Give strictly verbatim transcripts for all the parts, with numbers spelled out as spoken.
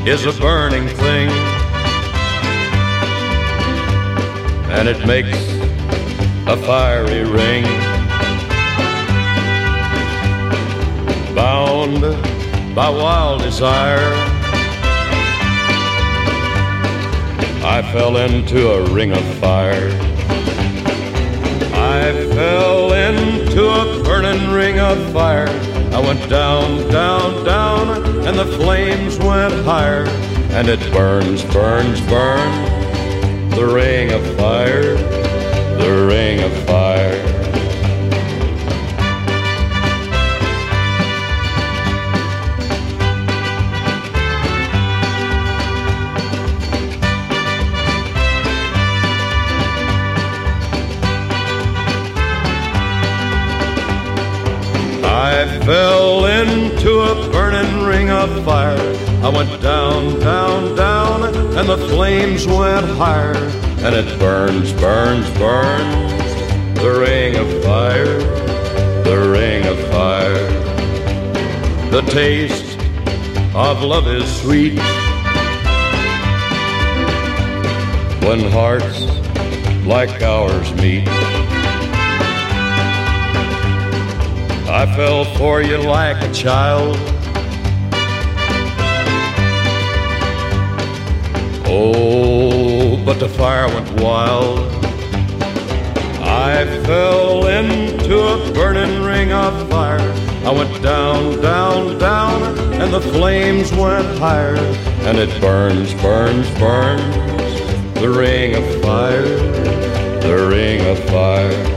is a burning thing, and it makes a fiery ring. Bound by wild desire, I fell into a ring of fire. I fell into a burning ring of fire. I went down, down, down, and the flames went higher. And it burns, burns, burns, the ring of fire, the ring of fire. I fell into a burning ring of fire. I went down, down, down, and the flames went higher. And it burns, burns, burns, the ring of fire, the ring of fire. The taste of love is sweet when hearts like ours meet. I fell for you like a child. Oh, but the fire went wild. I fell into a burning ring of fire. I went down, down, down, and the flames went higher. And it burns, burns, burns, the ring of fire, the ring of fire.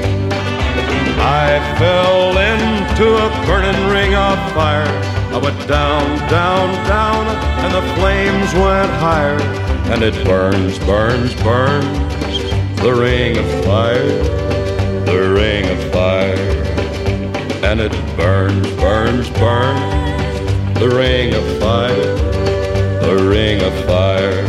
I fell into a burning ring of fire. I went down, down, down, and the flames went higher. And it burns, burns, burns, the ring of fire, the ring of fire. And it burns, burns, burns, the ring of fire, the ring of fire.